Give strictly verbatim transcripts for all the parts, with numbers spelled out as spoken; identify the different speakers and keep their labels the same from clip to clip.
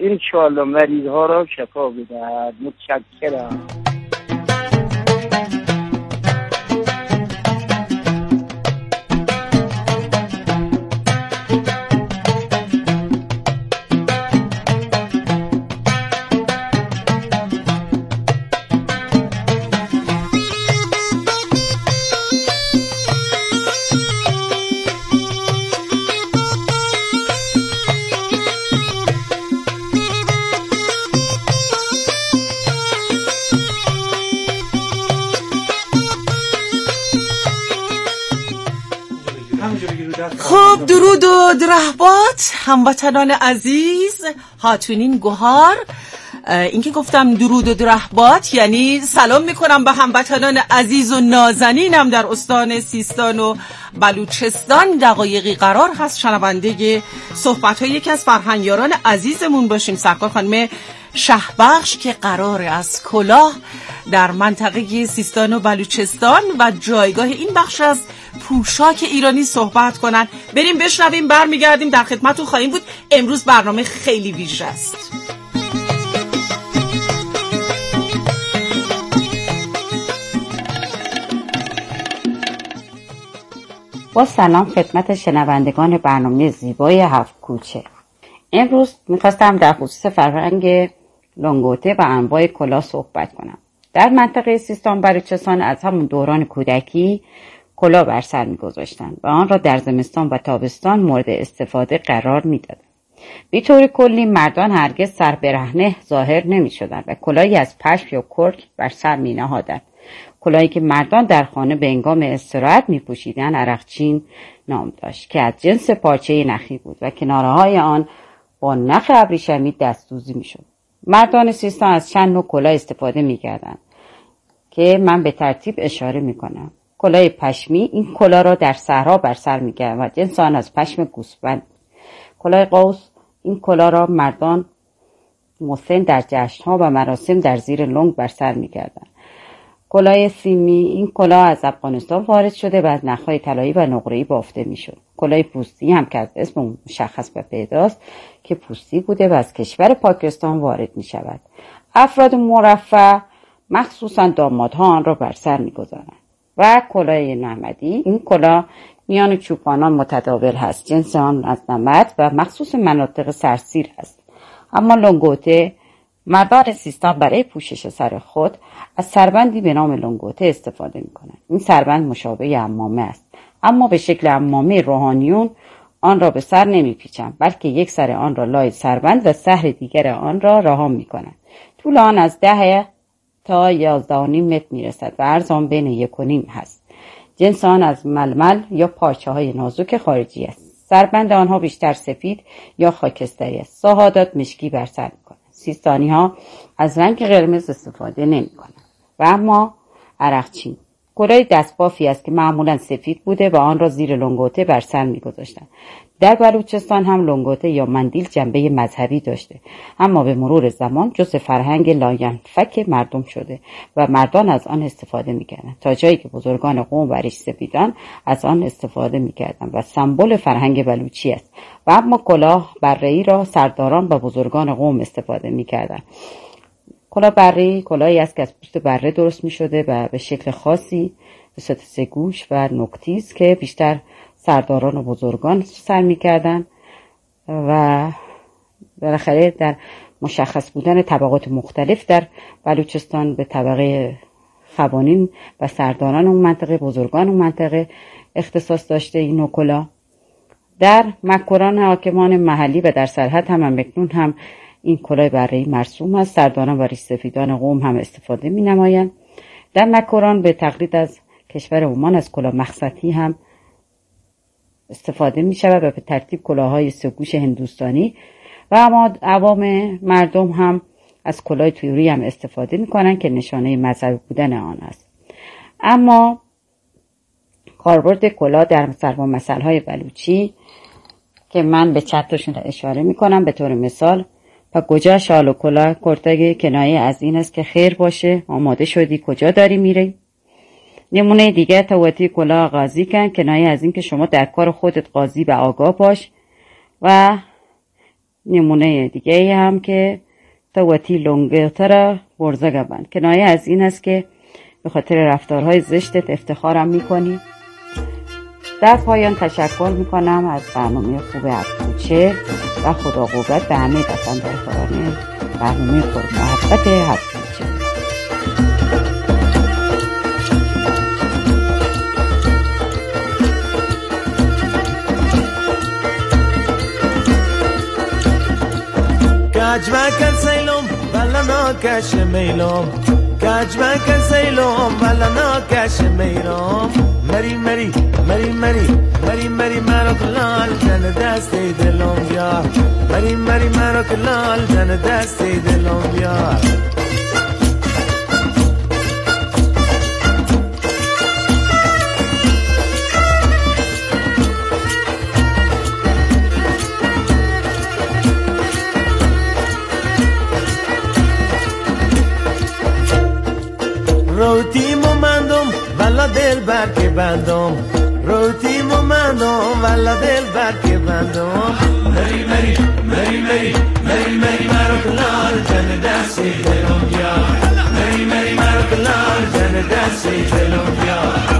Speaker 1: انشاءالله مریض ها را شفا بدهد. متشکرم.
Speaker 2: خب درود و درهبات هموطنان عزیز، هاتونین گوهار. این که گفتم درود و درهبات یعنی سلام میکنم به هموطنان عزیز و نازنینم در استان سیستان و بلوچستان. دقایقی قرار هست شنونده صحبت های یکی از فرهنگیاران عزیزمون باشیم، سرکار خانم شهبخش، که قراره از کلاه در منطقه سیستان و بلوچستان و جایگاه این بخش از پوشاک ایرانی صحبت کنن. بریم بشنویم، برمیگردیم در خدمتتون خواهیم بود. امروز برنامه خیلی ویژه است.
Speaker 3: با سلام خدمت شنوندگان برنامه زیبای هفت کوچه. امروز میخواستم در خصوص فرهنگ لنگوته و انواع کلاه صحبت کنم. در منطقه سیستان بلوچستان از همون دوران کودکی کلاه بر سر میگذاشتند و آن را در زمستان و تابستان مورد استفاده قرار میدادند. به طور کلی مردان هرگز سر برهنه ظاهر نمیشدند و کلاهی از پشم یا کرک بر سر می نهادند. کلاهی که مردان در خانه به هنگام استراحت می پوشیدند عرقچین نام داشت که از جنس پارچه نخی بود و کناره های آن با نخ ابریشمی دستدوزی می شد. مردان سیستان از چند نوع کلاه استفاده می کردند که من به ترتیب اشاره می کنم. کلاه پشمی، این کلاه را در صحرا بر سر می کردند و جنس آن از پشم گوسفند. کلاه قوس، این کلاه را مردان مسن در جشن‌ها و مراسم در زیر لنگ بر سر می کردند. کلاه سیمی، این کلاه از افغانستان وارد شده و از نخ‌های طلایی و نقره‌ای بافته میشد. کلاه پوستی هم که از اسم مشخص و پیداست که پوستی بوده و از کشور پاکستان وارد می شود. افراد مرفه مخصوصا دامادها آن را بر سر می گذارند. و کلاه نمدی، این کلاه میان چوپانان متداول هست. جنس آن از نمد و مخصوص مناطق سرسیر است. اما لنگوته، مردان سیستان برای پوشش سر خود از سربندی به نام لنگوته استفاده می کنند. این سربند مشابه عمامه است، اما به شکل عمامه روحانیون آن را به سر نمی پیچند، بلکه یک سر آن را لای سربند و سر دیگر آن را رها می کنند. طول آن از ده تا یازده و نیم متر می رسد و عرض آن بین یک و نیم هست. جنس آن از ململ یا پارچه های نازک خارجی است. سربند آنها بیشتر سفید یا خاکستری است. ساهادات مشکی بر سر می کنند. سیستانی ها از رنگ قرمز استفاده نمی کنند. و اما عرقچین، کلاه دستبافی است که معمولا سفید بوده و آن را زیر لنگوته بر سر می گذاشتند. در بلوچستان هم لنگوته یا مندیل جنبه مذهبی داشته، اما به مرور زمان جزء فرهنگ لاینفک مردم شده و مردان از آن استفاده می کردند تا جایی که بزرگان قوم و ریش سفیدان از آن استفاده می کردند و سمبل فرهنگ بلوچی است. و اما کلاه بره‌ای را سرداران و بزرگان قوم استفاده می کردند. کلاه بره‌ای کلاهی است که از پوست بره درست می شده و به شکل خاصی به صورت سه گوش و نکتیز که بیشتر سرداران و بزرگان سر می کردن و بالاخره در مشخص بودن طبقات مختلف در بلوچستان به طبقه خوانین و سرداران اون منطقه، بزرگان اون منطقه اختصاص داشته این نوع کلاه. در مکران حاکمان محلی و در سرحد هم همکنون هم این کلاه بره‌ای مرسوم است. سرداران و ریش سفیدان قوم هم استفاده می نمایند. در مکران به تقلید از کشور عمان از کلاه مخصتی هم استفاده می شود و به ترتیب کلاه‌های سه‌گوش هندوستانی و اما عوام مردم هم از کلاه تویوری هم استفاده می کنند که نشانه مذهبی بودن آن است. اما کاربرد کلاه در ضرب المثل‌های بلوچی که من به چند تاشون اشاره می کنم، به طور مثال: پا کجا شال و کلاه کرتگی، کنایه از این است که خیر باشه، آماده شدی کجا داری میری؟ نمونه دیگه: توتی کلاه قاضی کن، کنایه از این که شما در کار خودت قاضی و آگاه باش. و نمونه دیگه هم که تواتی لونگتر برزگبند. کنایه از این است که به خاطر رفتارهای زشتت افتخارم میکنی. در پایان تشکر میکنم از برنامه خوب هفت‌کوچه و خدا قوت به همه پسندازان برنامه پرمحبت هفت‌کوچه.
Speaker 4: Kajmakan sailom, wala no kashmeilom. Kajmakan sailom, wala no kashmeilom. Meri meri, meri meri, meri meri maro kalal jan daste dilom yar. Meri meri maro kalal jan daste dilom yar. روتی ممندم والا دل بر که بندم روتی ممندم والا دل بر که بندم مری مری مری مری مری مری مرا کلال جن دستی دلم بیار مری مری مرا کلال جن دستی دلم بیار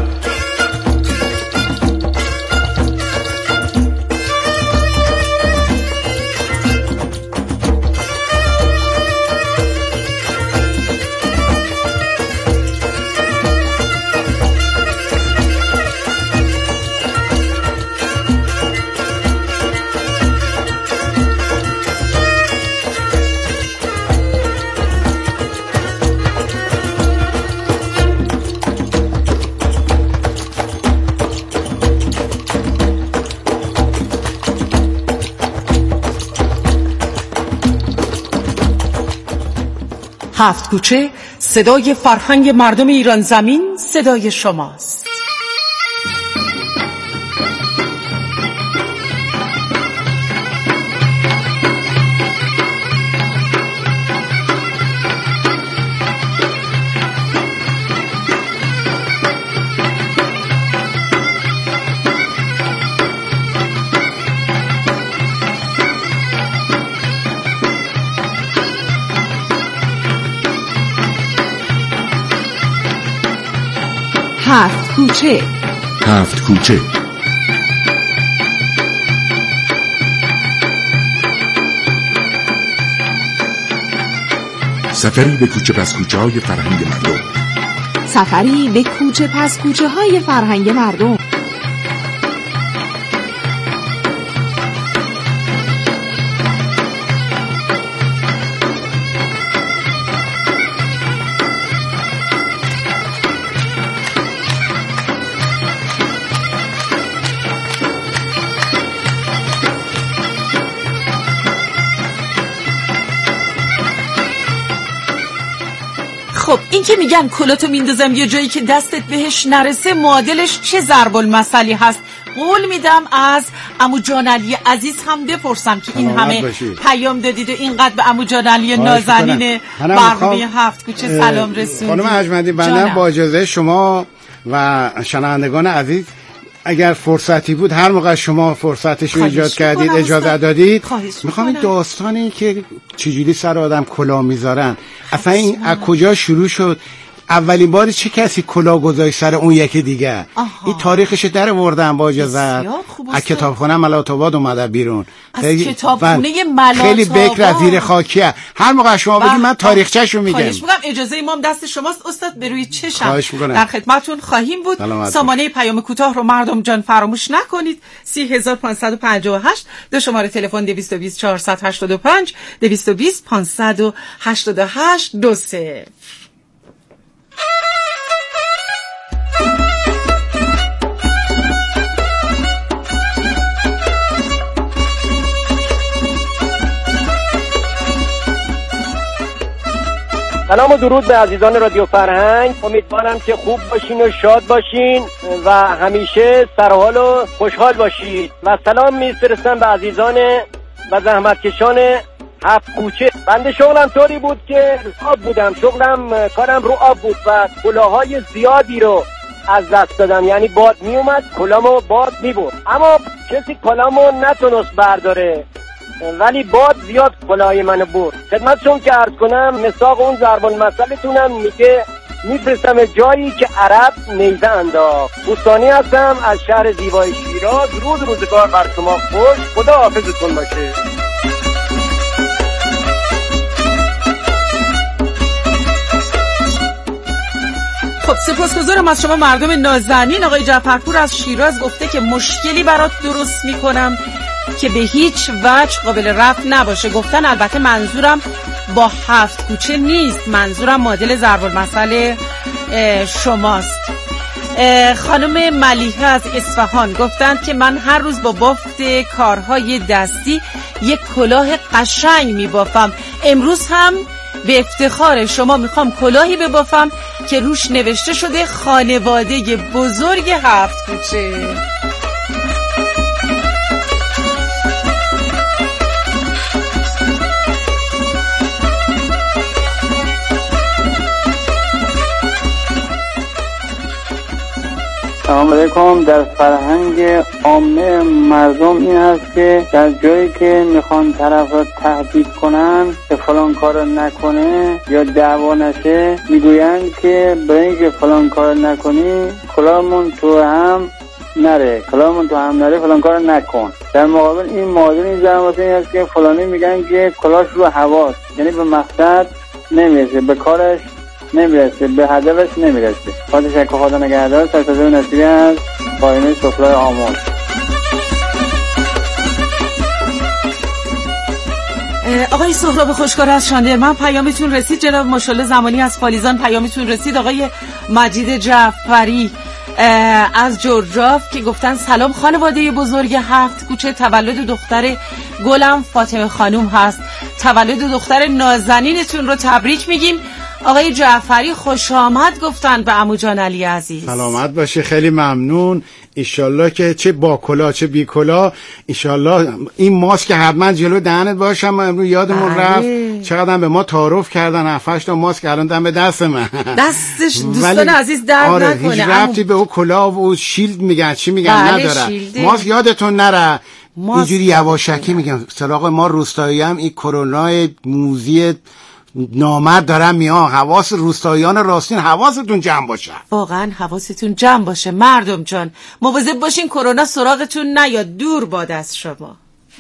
Speaker 2: هفت کوچه، صدای فرهنگ مردم ایران زمین، صدای شماست. هفت کوچه
Speaker 5: هفت کوچه سفری به کوچه پس کوچه های فرهنگ مردم
Speaker 6: سفری به کوچه پس کوچه های فرهنگ مردم
Speaker 2: خب این که میگن کلاتو میندازم یه جایی که دستت بهش نرسه، معادلش چه ضرب المثلی هست؟ قول میدم از عمو جان علی عزیز هم بپرسم که این همه باشید. پیام دادید و اینقدر به عمو جان علی نازنین برنامه هفت کوچه سلام رسوندید.
Speaker 7: خانم اجمدی بنده با اجازه شما و شنوندگان عزیز اگر فرصتی بود هر موقع شما فرصتش رو ایجاد کردید اجازه دادید میخوام این داستانی که چجوری سر آدم کلاه میذارن اصلا این از کجا شروع شد، اولین بار چه کسی کلاه گذاشت سر اون یکی دیگه، این تاریخش در آوردن با اجازه از کتابخونه ملات آباد اومده بیرون،
Speaker 2: از کتابخونه ملات آباد
Speaker 7: خیلی بکر از زیر خاکیه. هر موقع شما بگید من تاریخچه‌شو میگم.
Speaker 2: خواهش می‌کنم اجازه امام دست شماست استاد، به روی چشم در خدمتتون خواهیم بود. سامانه پیام کوتاه رو مردم جان فراموش نکنید. سی هزار و پانصد و پنجاه و هشت دو شماره تلفن دویست و بیست چهارصد و هشتاد و پنج دویست و بیست پانصد و هشتاد و هشت دو سه.
Speaker 1: سلام و درود به عزیزان رادیو فرهنگ. امیدوارم که خوب باشین و شاد باشین و همیشه سرحال و خوشحال باشید و سلام میفرستم به عزیزان و زحمتکشان هفت کوچه. بنده شغلم طوری بود که آب بودم، شغلم کارم رو آب بود و کلاهای زیادی رو از دست دادم، یعنی باد می اومد کلامو باد می برد، اما کسی کلامو نتونست برداره ولی باد زیاد کلاه منو برد. خدمتتون که عرض کنم مساق اون ضرب المثلتونم میگه میفرستم جایی که عرب نیزه انداخت. بوستانی هستم از شهر زیبای شیراز. روز روزگار بر شما خوش. خدا حافظتون باشه.
Speaker 2: خب سپاسگزارم از شما مردم نازنین. آقای جعفرپور از شیراز گفته که مشکلی برات درست میکنم که به هیچ وجه قابل رفع نباشه. گفتن البته منظورم با هفت کوچه نیست، منظورم مدل ضرب المثل شماست. خانم ملیحه از اصفهان گفتند که من هر روز با بافت کارهای دستی یک کلاه قشنگ میبافم. امروز هم به افتخار شما میخوام کلاهی ببافم که روش نوشته شده خانواده بزرگ هفت کوچه.
Speaker 8: سلام علیکم. در فرهنگ عامه مردم این هست که در جایی که میخوان طرف را تهدید کنن که فلان کار نکنه یا دعوا نشه میگویند که برای اینکه فلان کار نکنی کلاهمون تو هم نره کلاهمون تو هم نره فلان کار نکن. در مقابل این معادل این زن واسه این هست که فلانی میگن که کلاهش رو هواست، یعنی به مقصد نمیرسه، به کارش نمیرسه، به هدفش نمیرسه. خواهد شکر خدا نگهدار. سرسازه و نصیری از پایینه سفره آموز.
Speaker 2: آقای سهراب خوشکار از شاندرمن پیامتون رسید. جناب ماشاءالله زمانی از پالیزان پیامتون رسید. آقای مجید جعفری از جرجاف که گفتن سلام خانواده بزرگ هفت کوچه، تولد دختر گلم فاطمه خانوم هست. تولد دختر نازنینتون رو تبریک میگیم. آقای جعفری خوش آمد گفتن به عمو جان علی عزیز.
Speaker 7: سلامت باشه، خیلی ممنون. ایشالله که چه با کلا چه بی کلا، ایشالله این ماسک حتما جلو دهنت باشم. امروز یادمون بله. رفت چقدر به ما تعارف کردن، هفتش تا ماسک الان دم دست من.
Speaker 2: دستش دوستان عزیز درد
Speaker 7: آره
Speaker 2: نکنه.
Speaker 7: هیچ ربطی به اون کلا و اون شیلد میگن چی میگن بله نداره. شیلده. ماسک یادتون نره. اینجوری یواشکی میگم سراغ ما روستایی هم این کرونا موزی نامرد دارن میان. حواس روستاییان راستین حواستون جمع باشه،
Speaker 2: واقعا حواستون جمع باشه مردم جان. مواظب باشین کرونا سراغتون نیاد، دور باد از شما.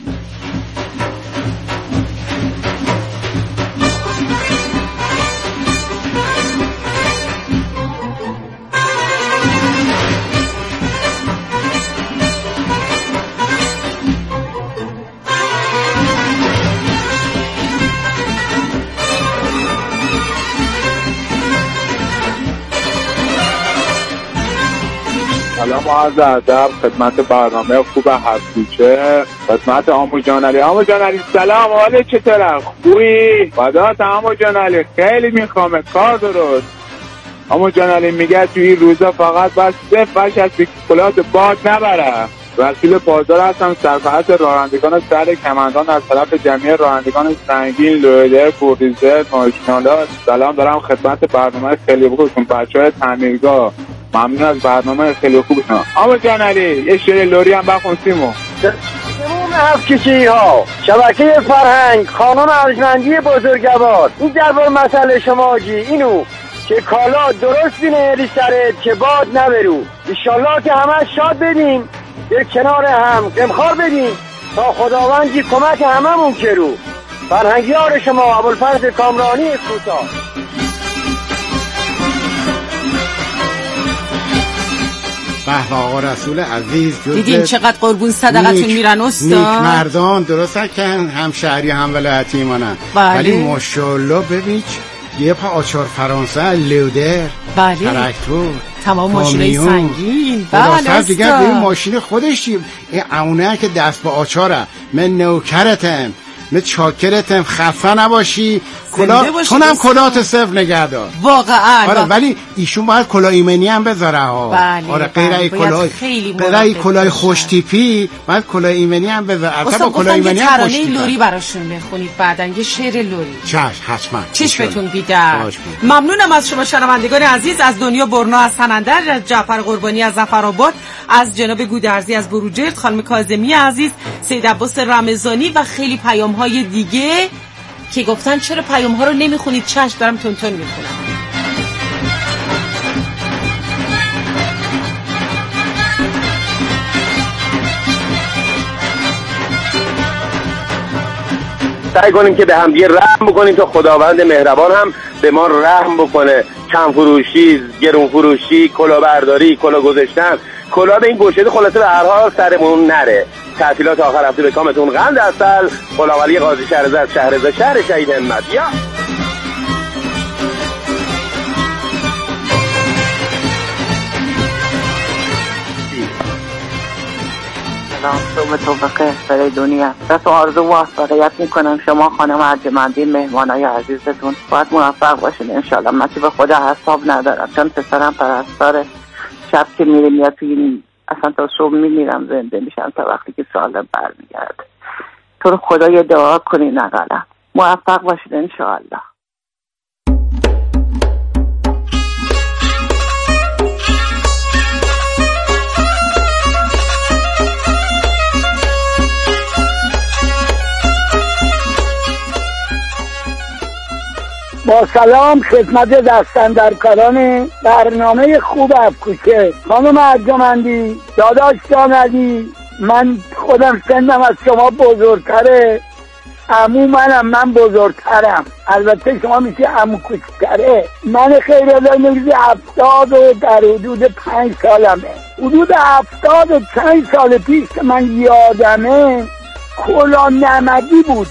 Speaker 9: سلام و عرض ادب خدمت برنامه خوب هفت کوچه، خدمت عمو جان علی. عمو جان علی سلام، حالت چطوره؟ خوبی؟ فدات عمو جان علی، خیلی میخوامه کار درست. عمو جان علی میگه توی این روزا فقط بس صفرش از کلات باد نبره. وکیل بازار هستم، سرپرست رانندگان سر کمندان از طرف جمعیت رانندگان سنگین، لویدر، بوردیزر، ماشینالات. سلام دارم خدمت برنامه خیلی خوبتون بچه‌های تعمیرگاه. ممنون از برنامه خیلی خوبتون. آقا جان علی یه شعر لوری هم بخون سیمو.
Speaker 1: تمام هفت کشی ها شبکه فرهنگ خانم ارجمندی بزرگوار، این درباره مسئله شما جی اینو که کالا درست بینه سرت که باد نبرو. انشالله که همه شاد بدیم، یک کنار هم غمخوار بدیم تا خداوندی کمک هممون کرو. فرهنگیار شما ابوالفضل کامرانی کوتا.
Speaker 7: به آقا رسول عزیز،
Speaker 2: دیدین چقدر قربون صدقتون میرن استاد.
Speaker 7: نیک مردان درسته که هم شهری هم ولایتی مانن، ولی ماشاءالله ببین یه پا آچار فرانسه، لودر،
Speaker 2: بله
Speaker 7: تراکتور،
Speaker 2: تمام ماشینای سنگین. بله
Speaker 7: استاد دیگه ببین ماشین خودش این اونه که دست با آچاره. من نوکرتم، من چاکرتم، خفه نباشی کلاه تونم کلاهت صفر نگه دار
Speaker 2: واقعا.
Speaker 7: آره ولی ایشون باید کلاه ایمنی هم بذاره ها.
Speaker 2: بله
Speaker 7: آره غیر ای کلاه غیر ای کلاه خوش تیپی باید کلاه ایمنی هم بذاره. البته با کلاه ایمنی هم خوش تیپی.
Speaker 2: لوری براشون بخونید بعدن یه شعر لوری.
Speaker 7: چش حتما.
Speaker 2: چشمتون دیدم. ممنونم از شما شنوندگان عزیز، از دنیا برنا از سنندر، از جعفر قربانی از ظفرآباد، از جناب گودرزی از بروجرد، خانم کاظمی عزیز، سید عباس رمضانی و خیلی پیام های دیگه که گفتن چرا پیام ها رو نمیخونید. چشم دارم تون تون میخونم.
Speaker 1: سعی کنیم که به هم دیگه رحم بکنیم تا خداوند مهربان هم به ما رحم بکنه. کم فروشی، گرون فروشی، کلاهبرداری، کلاه گذاشتن، کلاه به این گوشه خلاصه به هر حال سرمون نره. تعطیلات آخر هفته به کامتون قند اصل. غلامعلی قاضی شهرزاد شهرزاد شهر شهید همت. یا
Speaker 10: صبح تو بخیر برای دنیا. دست آرزو و موفقیت میکنم شما خانم ارجمندی، مهمانای عزیزتون باید موفق باشین انشالله. من که به خدا حساب ندارم چون پسرم پرستاره، شب که میره میاد توی اصلا تا صبح میمیرم زنده میشم تا وقتی که سالم برمیگرده. تو رو خدا یه دعا کنین اقلا موفق باشین انشالله.
Speaker 11: با سلام خدمت دستاندرکاران برنامه خوب افکوچه. خانم ارجمندی، داداش جانعلی، من خودم سنم از شما بزرگتره، عمو منم، من بزرگترم، البته شما میشه عمو کوچکتره. من خیلی نمیزی هفتاد و در حدود پنج سالمه. حدود هفتاد و چند سال پیش که من یادمه کلاه نمدی بود.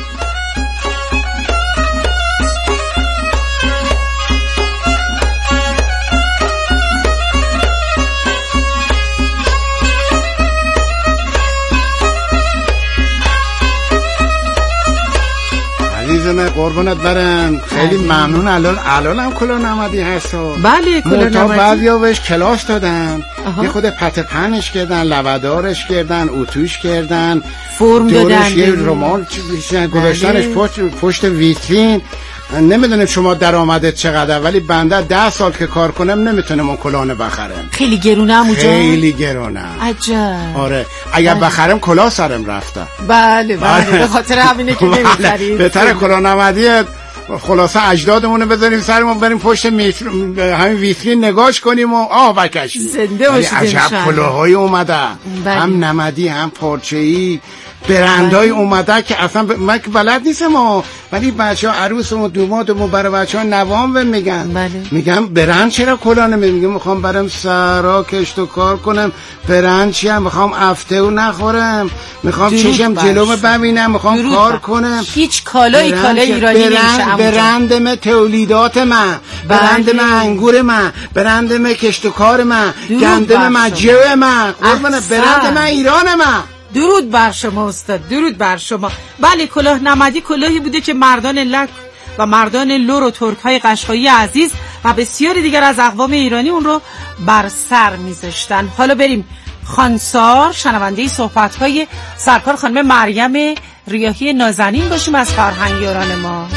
Speaker 7: عزیزم قربونت برم، خیلی ممنون. الان الان هم کلاه نمدی هست.
Speaker 2: بله کلاه نمدی.
Speaker 7: بعضیا بهش کلاس دادن، یه خود پته پنش کردن، لبدارش کردن، اتوش کردن،
Speaker 2: فرم دادن،
Speaker 7: یه رمان گذاشتنش پشت پشت ویترین. نمیدونم شما درآمدت چقدر، ولی بنده ده سال که کار کنم نمیتونم اون کلاه بخرم.
Speaker 2: خیلی گرونه عمو جان.
Speaker 7: خیلی گرونه.
Speaker 2: عجب.
Speaker 7: آره اگر بله. بخرم کلاه سرم رفته.
Speaker 2: بله بله به خاطر همینه که نمیخرید.
Speaker 7: بهتره کلاه نمدی خلاصه اجدادمون رو بذاریم سرمون، بریم پشت همین ویترین نگاش کنیم و آه بکشیم.
Speaker 2: زنده باشید انشالله.
Speaker 7: عجب کلاهایی اومده،
Speaker 2: بله.
Speaker 7: هم نمدی هم پارچه‌ای، برندهای اومده که اصلا ب... من که بلد نیستم ها، ولی بچه ها عروسم و دومادم برای بچه ها نوام میگن
Speaker 2: بله.
Speaker 7: میگم برند چرا کلاه نمیگم؟ میگم میخوام برم سرا کشت و کار کنم، برند چیم؟ میخوام افته و نخورم، میخوام چشم جلوم ببینم، میخوام کار کنم.
Speaker 2: هیچ کالایی کالای ایرانی نمیشه.
Speaker 7: برندم تولیدات من، برندم انگور من، برندم کشت و کار من، گندم من، جو من، قربان برند من ایران من.
Speaker 2: درود بر شما استاد، درود بر شما. بله کلاه نمدی کلاهی بوده که مردان لک و مردان لور و ترک های قشقایی عزیز و بسیاری دیگر از اقوام ایرانی اون رو بر سر میذاشتن. حالا بریم خانسار شنونده صحبت های سرکار خانم مریم ریاحی نازنین باشیم از فرهنگیاران ما.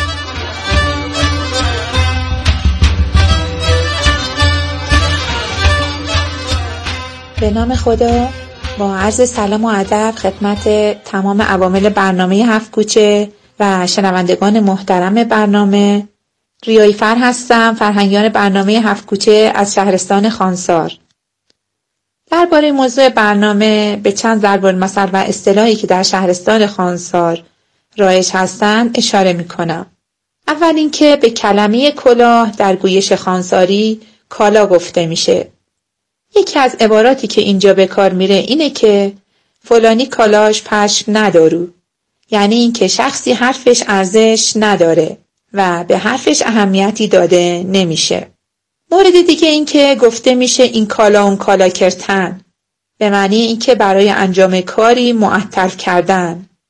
Speaker 12: به نام خدا، با عرض سلام و ادب خدمت تمام عوامل برنامه هفت کوچه و شنوندگان محترم برنامه. ریاحی فر هستم، فرهنگیان برنامه هفت کوچه از شهرستان خانسار. درباره موضوع برنامه به چند ضرب المثل و اصطلاحی که در شهرستان خانسار رایج هستند اشاره می کنم. اول اینکه به کلمه کلاه در گویش خانساری کالا گفته میشه. یکی از عباراتی که اینجا به کار میره اینه که فلانی کالاش پشم ندارو، یعنی این که شخصی حرفش ارزش نداره و به حرفش اهمیتی داده نمیشه. مورد دیگه این که گفته میشه این کالا اون کالا کردن، به معنی این که برای انجام کاری معطل کردن.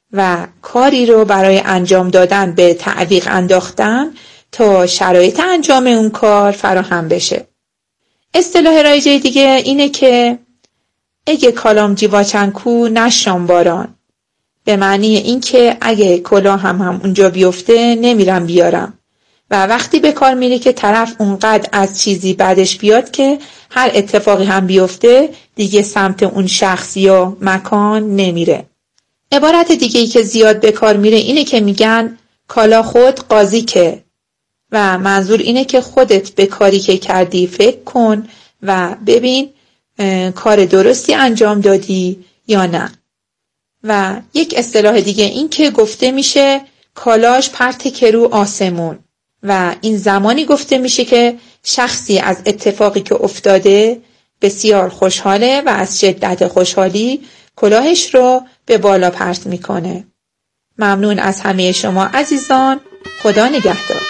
Speaker 12: و کاری رو برای انجام دادن به تعویق انداختن تا شرایط انجام اون کار فراهم بشه. اصطلاح رایجه دیگه اینه که اگه کالام جیواچنکو نشام باران، به معنی این که اگه کلاه هم هم اونجا بیفته نمیرم بیارم، و وقتی به کار میره که طرف اونقدر از چیزی بعدش بیاد که هر اتفاقی هم بیفته دیگه سمت اون شخص یا مکان نمیره. عبارت دیگه‌ای که زیاد به کار میره اینه که میگن کالا خود قاضی که، و منظور اینه که خودت به کاری که کردی فکر کن و ببین کار درستی انجام دادی یا نه. و یک اصطلاح دیگه این که گفته میشه کالاش پرت که رو آسمون، و این زمانی گفته میشه که شخصی از اتفاقی که افتاده بسیار خوشحاله و از شدت خوشحالی کلاهش رو به بالا پرت میکنه. ممنون از همه شما عزیزان. خدا نگهدار.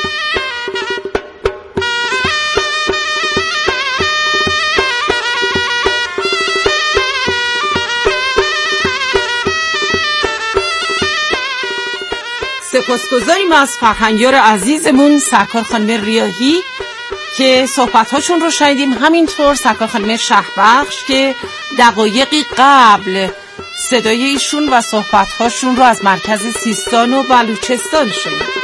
Speaker 2: سپاسگزاریم از فرهنگیار عزیزمون سرکار خانم ریاحی که صحبت‌هاشون رو شنیدیم، همینطور سرکار خانم شهبخش که دقایقی قبل صدای ایشون و صحبت‌هاشون رو از مرکز سیستان و بلوچستان شنیدیم.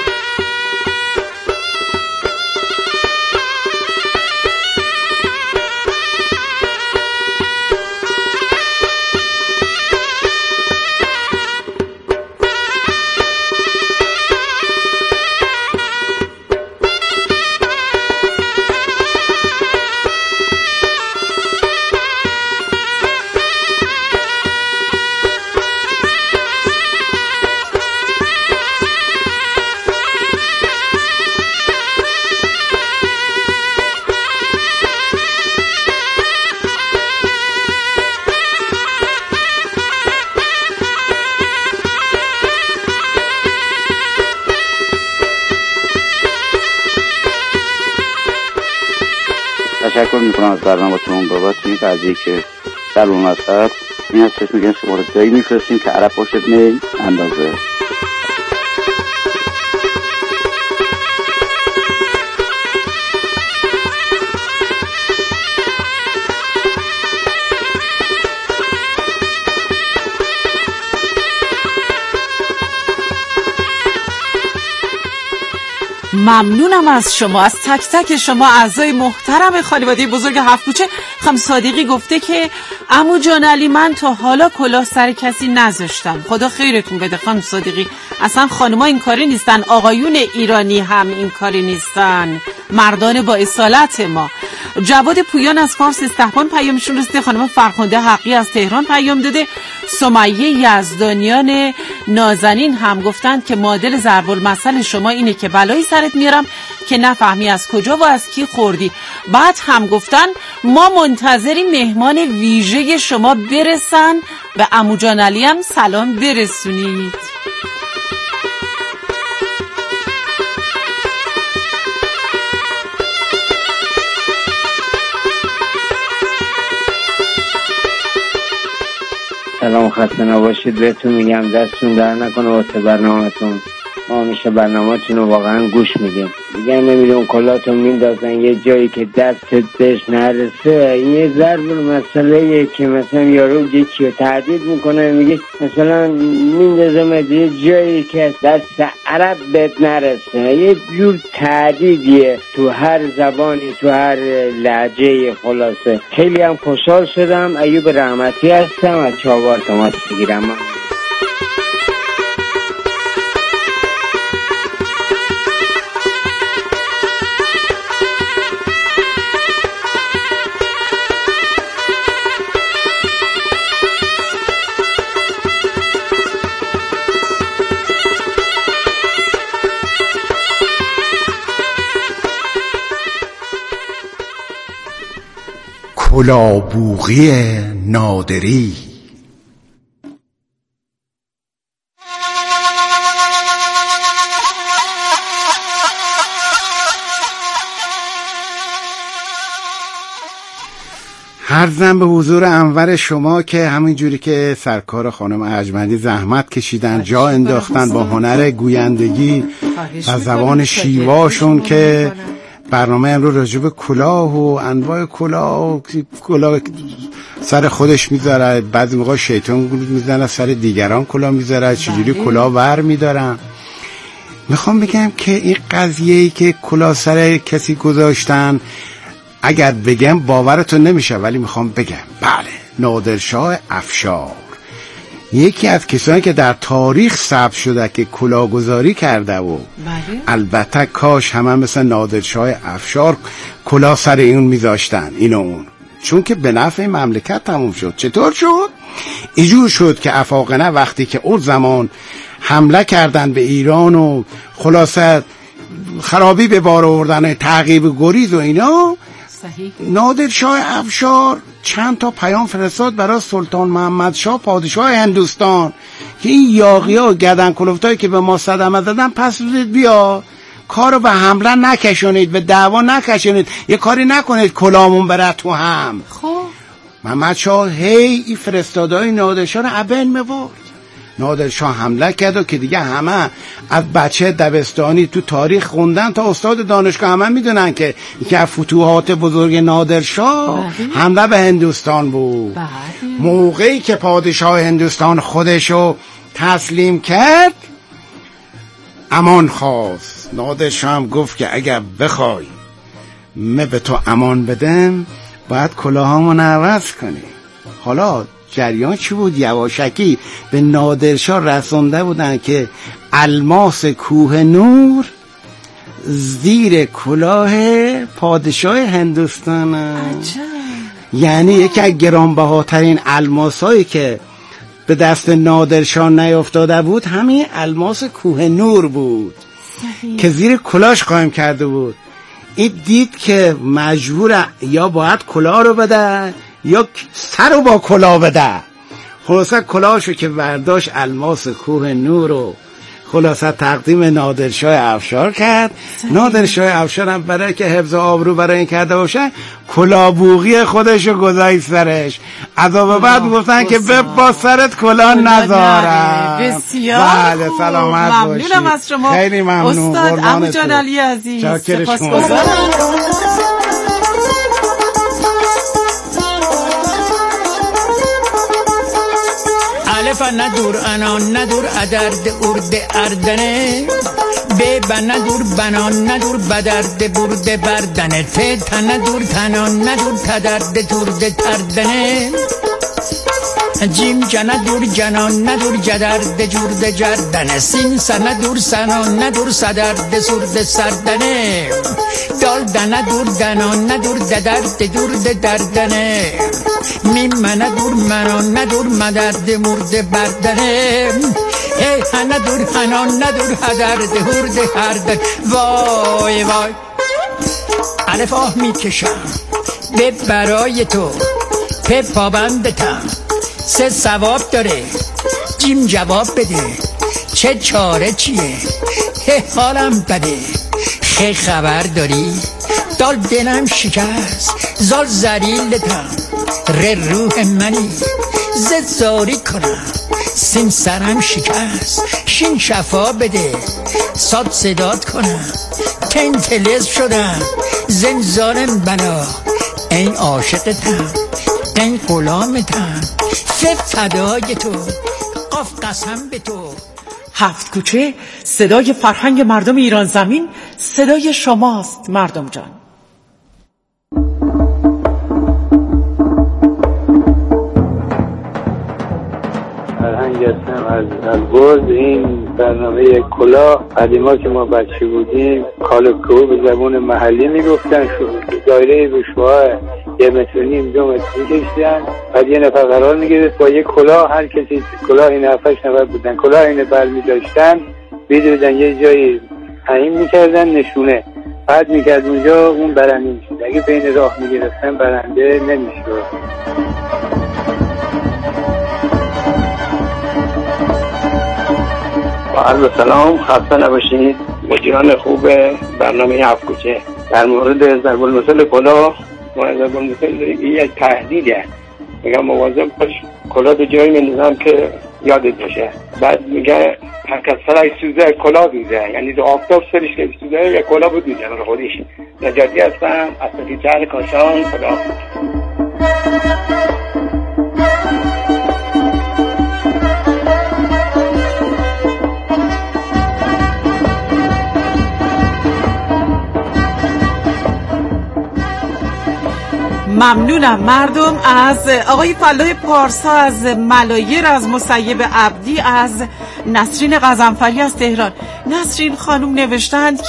Speaker 13: تشکر میکنم از برنامه‌تون بابت این قضیه که در اون وسط این هستش میگن شماره جایی میفرستیم که عرب باشه نه اندازه.
Speaker 2: ممنونم از شما، از تک تک شما اعضای محترم خانواده بزرگ هفت کوچه. خانم صادقی گفته که عمو جان علی من تا حالا کلاه سر کسی نذاشتم. خدا خیرتون بده خانم صادقی. اصلا خانم‌ها این کاری نیستن، آقایون ایرانی هم این کاری نیستن، مردان با اصالت ما. جواد پویان از فارس استحبان پیامشون رسیده. خانم فرخنده حقی از تهران پیام داده. سمیه یزدانیان نازنین هم گفتند که معادل ضرب المثل شما اینه که بلایی سرت میارم که نفهمی از کجا و از کی خوردی. بعد هم گفتن ما منتظریم مهمان ویژه شما برسن، به عمو جان علی هم سلام برسونید.
Speaker 14: سلام، خسته نباشید. بهتون میگم دستون در نکنه واسه برنامه‌تون. ما همیشه برنامه‌تون رو واقعا گوش میدیم. میگن نمیدون کلاتون میندازن یه جایی که دستت بهش نرسه. این یه ضرب مسئله که مثلا یارو یکی رو تهدید میکنه، میگه مثلا میندازم یه جایی که دست عرب بهت نرسه. یه جور تهدیدیه تو هر زبانی، تو هر لهجه. خلاصه خیلی هم خوشحال شدم. ایوب رحمتی هستم از چابار تماس بگیرم.
Speaker 5: کلابوغی نادری.
Speaker 7: عرضم به حضور انور شما که همین جوری که سرکار خانم ارجمندی زحمت کشیدن، جا انداختن با هنر گویندگی و زبان شیواشون که برنامه امروز راجع به کلاه و انواع کلاه و کلاه سر خودش میذاره، بعضی موقع شیطان میزنه سر دیگران کلاه میذاره، چجوری کلاه ور میدارن. میخوام بگم که این قضیه‌ای که کلاه سر کسی گذاشتن اگر بگم باورتون نمیشه، ولی میخوام بگم بله، نادرشاه افشار یکی از کسانی که در تاریخ ثبت شده که کلاهگذاری کرده و بله. البته کاش همه مثل نادرشاه افشار کلاه سر اون میذاشتن، اینو اون، چون که به نفع مملکت تموم شد. چطور شد؟ اینجور شد که افاقنه وقتی که اون زمان حمله کردن به ایران و خلاصه خرابی به بار آوردن، تعقیب و گریز و اینا، نادرشاه افشار چند تا پیام فرستاد برای سلطان محمد شاه پادشاه هندوستان که این یاغی‌ها و گدن کلفتایی که به ما صدمه زدن پس بزید بیا، کارو به حمله نکشونید، به دعوا نکشونید، یه کاری نکنید کلامون بره تو هم. خب محمد شاه هی این فرستادای نادرشاه رو ابن می‌برد. نادرشاه حمله کرد و که دیگه همه از بچه دبستانی تو تاریخ خوندن تا استاد دانشگاه همه میدونن که یکی از فتوحات بزرگ نادرشاه حمله به هندوستان بود. بله. موقعی که پادشاه هندوستان خودشو تسلیم کرد امان خواست. نادرشاه هم گفت که اگر بخوای من به تو امان بدم باید کلاهامون عوض کنی. حالا جریان چی بود؟ یواشکی به نادرشاه رسانده بودن که الماس کوه نور زیر کلاه پادشاه هندوستان. عجب. یعنی یکی از گرانبهاترین الماسایی که به دست نادرشاه نیافتاده بود همین الماس کوه نور بود. صحیح. که زیر کلاهش قایم کرده بود. این دید که مجبور یا باید کلاه رو بده یا سر رو با کلاه بده. خلاصه کلاهشو که برداشت الماس کوه نور رو خلاصه تقدیم نادرشاه افشار کرد. نادرشاه افشار هم برای که حفظ آبرو برای این کرده باشه کلاهبوغی خودشو گذاشت سرش. عذاب بعد گفتن که به با سرت کلاه نذارن.
Speaker 2: بسیار
Speaker 7: بله سلامت باشید.
Speaker 2: ممنونم از شما
Speaker 7: خیلی ممنون
Speaker 2: استاد عمو جان علی عزیز.
Speaker 7: سپاسگزارم.
Speaker 15: الف ندور انان ندور ادرد ارد اردنه به بندور بنان ندور بدرد برد بردنه ته تندور تنان ندور تدرد تورد تردنه جیم جندور جنان ندور جدرد جورد جردنه سین سندور سنان ندور صدرد سورد سردنه دال دندور دنان ندور ددرد دورد دردنه میم ندور منان ندور مدرد مرد بردنه ای هندور هنان ندور هدرد هورد هردن. وای وای الف آه میکشم به برای تو په پابندتم سه ثواب داره جیم جواب بده چه چاره چیه هه حالم بده خه خبر داری دال دلم شکست زال زریلتم ره روح منی زدزاری کنم سین سرم شکست شین شفا بده ساد صدات کنم تن تلز شدم زنزارم بنا این عاشقتم این غلامتم فف فدای تو قف قسم به تو.
Speaker 2: هفت کوچه صدای فرهنگ مردم ایران زمین، صدای شماست مردم جان.
Speaker 8: فرهنگ هستم از البرز. این برنامه کلاه قدیما که ما بچه بودیم کالوکو به زبان محلی میگفتن، دایره بشواه یه متر و نیم دو متر میکشتن، بعد یه نفر قرار میگرفت با یه کلاه، هر کسی کلاه این هفتش نفر بودن کلاه اینه بر میداشتن بیدردن یه جایی تعیین میکردن نشونه، بعد میکرد اونجا اون برنده میشد. اگه بین راه میگرفتن برنده نمیشد.
Speaker 16: با عرض سلام، خسته نباشید مجریان خوب برنامه هفت کوچه. در مورد ضرب المثل کلاه مواظب میکنیم این یک تهدیده. میگم مواظب باش کلاه به جایی میندازم که یادت باشه. بعد میگه هر کس سرش سوزه کلاه دوزه، یعنی دو آفتاب سرش که سوزه یا کلاه بدوزه برای خودش. نجاتی هستم از سفید شهر کاشان. خدا
Speaker 2: ممنونم. مردم از آقای فلاح پارسا از ملایر، از مسیب عبدی، از نسرین قزنفری از تهران. نسرین خانم نوشتند